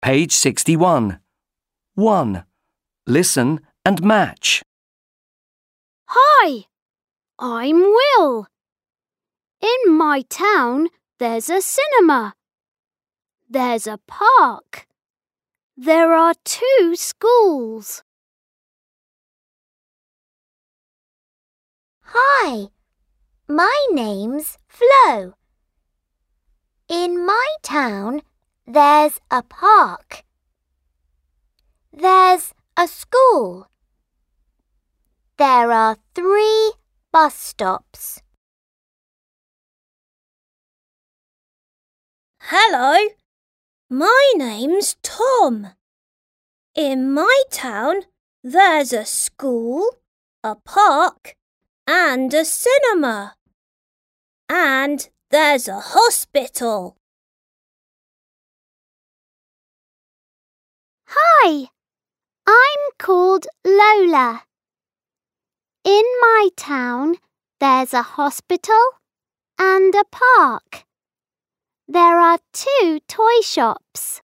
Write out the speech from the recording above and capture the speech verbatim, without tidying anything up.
Page sixty-one. one. Listen and match. Hi, I'm Will. In my town, there's a cinema. There's a park. There are two schools. Hi, my name's Flo. In my town, there's a park. There's a school. There are three bus stops. Hello, my name's Tom. In my town, there's a school, a park, and a cinema. And there's a hospital. Hi, I'm called Lola. In my town, there's a hospital and a park. There are two toy shops.